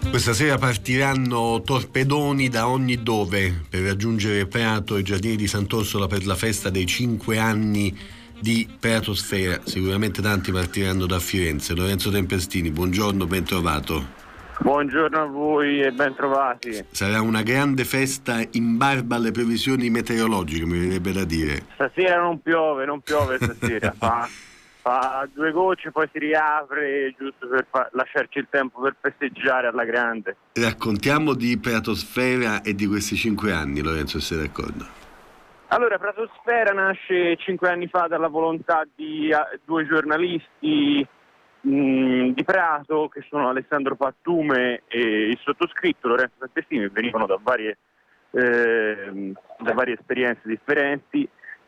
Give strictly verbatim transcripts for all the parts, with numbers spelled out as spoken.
Questa sera partiranno torpedoni da ogni dove per raggiungere Prato e Giardini di Sant'Orsola per la festa dei cinque anni di Pratosfera. Sicuramente tanti partiranno da Firenze. Lorenzo Tempestini, buongiorno, ben trovato. Buongiorno a voi e ben trovati. Sarà una grande festa in barba alle previsioni meteorologiche, mi verrebbe da dire. Stasera non piove, non piove stasera. fa, fa due gocce, poi si riapre, giusto per fa- lasciarci il tempo per festeggiare alla grande. Raccontiamo di Pratosfera e di questi cinque anni, Lorenzo, se sei d'accordo. Allora, Pratosfera nasce cinque anni fa dalla volontà di uh, due giornalisti mh, di Prato, che sono Alessandro Pattume e il sottoscritto Lorenzo Tempestini, che venivano da varie, eh, da varie esperienze differenti.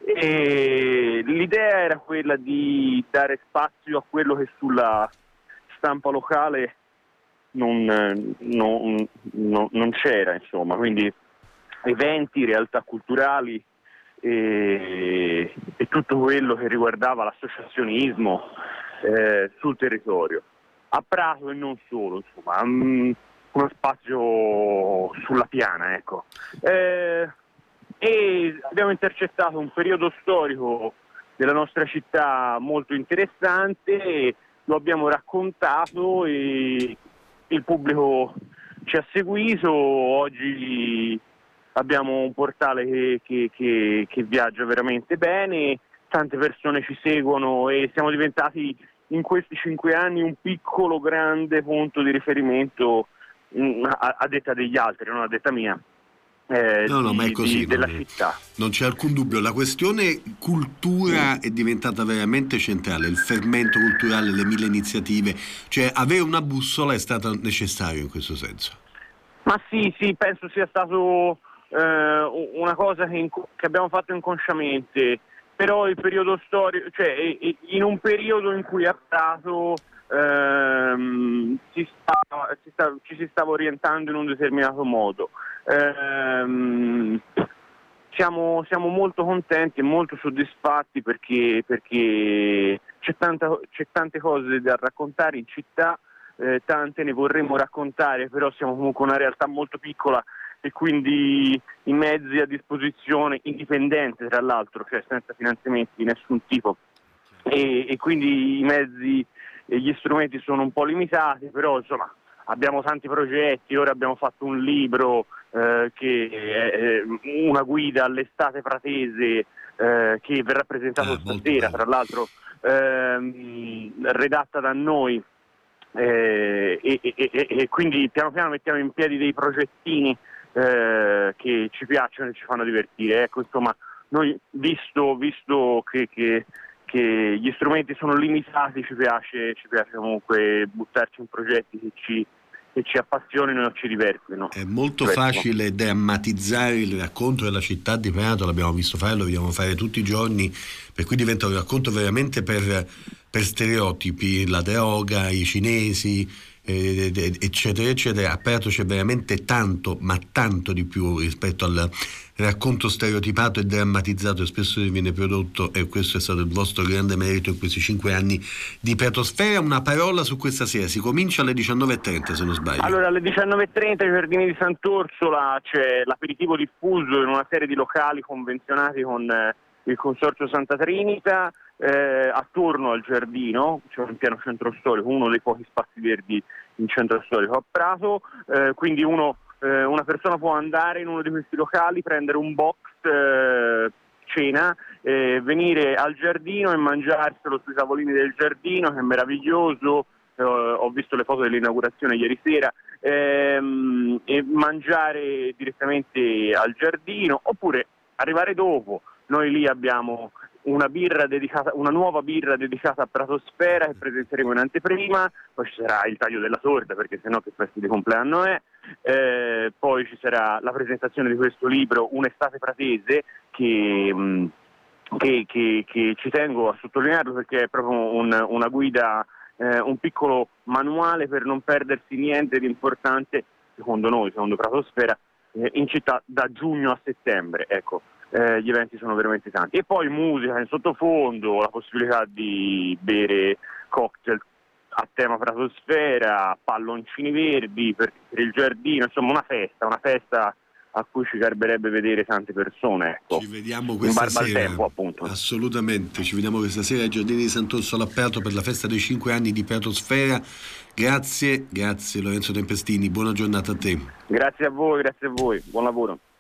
E l'idea era quella di dare spazio a quello che sulla stampa locale non, non, non, non c'era, insomma, quindi eventi, realtà culturali e, e tutto quello che riguardava l'associazionismo eh, sul territorio, a Prato e non solo, insomma, um, uno spazio sulla piana, ecco. Eh, e abbiamo intercettato un periodo storico della nostra città molto interessante, lo abbiamo raccontato e il pubblico ci ha seguito. Oggi abbiamo un portale che, che, che, che viaggia veramente bene, tante persone ci seguono e siamo diventati in questi cinque anni un piccolo grande punto di riferimento mh, a, a detta degli altri, non a detta mia. Eh, no, no, di, ma è così, di, della non, città. Non c'è alcun dubbio. La questione cultura è diventata veramente centrale, il fermento culturale, le mille iniziative, cioè avere una bussola è stato necessario in questo senso. Ma sì, sì, penso sia stato eh, una cosa che, inc- che abbiamo fatto inconsciamente, però il periodo storico, cioè in un periodo in cui a Prato ehm, si stava, si stava, ci si stava orientando in un determinato modo. Ehm, siamo, siamo molto contenti e molto soddisfatti perché, perché c'è, tanta, c'è tante cose da raccontare in città, eh, tante ne vorremmo raccontare, però siamo comunque una realtà molto piccola e quindi i mezzi a disposizione, indipendente tra l'altro, cioè senza finanziamenti di nessun tipo, e, e quindi i mezzi e gli strumenti sono un po' limitati, però insomma abbiamo tanti progetti. Ora abbiamo fatto un libro eh, che è una guida all'estate pratese eh, che verrà presentato ah, stasera, tra l'altro ehm, redatta da noi eh, e, e, e, e quindi piano piano mettiamo in piedi dei progettini eh, che ci piacciono e ci fanno divertire. Ecco, insomma, noi visto, visto che, che che gli strumenti sono limitati, ci piace, ci piace comunque buttarci in progetti che ci, che ci appassionino e ci divertino. È molto Questo. facile drammatizzare il racconto della città di Prato, l'abbiamo visto fare, lo dobbiamo fare tutti i giorni, per cui diventa un racconto veramente per, per stereotipi, la droga, i cinesi, eccetera eccetera. A Prato c'è veramente tanto, ma tanto di più rispetto al racconto stereotipato e drammatizzato e spesso viene prodotto, e questo è stato il vostro grande merito in questi cinque anni di Pratosfera. Una parola su questa sera, si comincia alle diciannove e trenta se non sbaglio. Allora alle diciannove e trenta ai Giardini di Sant'Orsola c'è l'aperitivo diffuso in una serie di locali convenzionati con eh, il Consorzio Santa Trinita eh, attorno al giardino, c'è un piano centro storico, uno dei pochi spazi verdi in centro storico a Prato, eh, quindi uno eh, una persona può andare in uno di questi locali, prendere un box eh, cena, eh, venire al giardino e mangiarselo sui tavolini del giardino, che è meraviglioso. Eh, ho visto le foto dell'inaugurazione ieri sera, ehm, e mangiare direttamente al giardino, oppure arrivare dopo. Noi lì abbiamo una birra dedicata, una nuova birra dedicata a Pratosfera che presenteremo in anteprima, poi ci sarà il taglio della torta, perché sennò che festa di compleanno è, eh, poi ci sarà la presentazione di questo libro Un'estate pratese che, mh, che, che, che ci tengo a sottolinearlo perché è proprio un, una guida, eh, un piccolo manuale per non perdersi niente di importante, secondo noi, secondo Pratosfera, eh, in città da giugno a settembre, ecco. Eh, gli eventi sono veramente tanti, e poi musica in sottofondo, la possibilità di bere cocktail a tema Pratosfera, palloncini verdi per, per il giardino, insomma una festa, una festa a cui ci garberebbe vedere tante persone, ecco. Ci vediamo questa in barba sera, al tempo, appunto. Assolutamente, ci vediamo questa sera ai Giardini di Sant'Orsola all'aperto per la festa dei cinque anni di Pratosfera. Grazie, grazie Lorenzo Tempestini, buona giornata a te. Grazie a voi, grazie a voi, buon lavoro.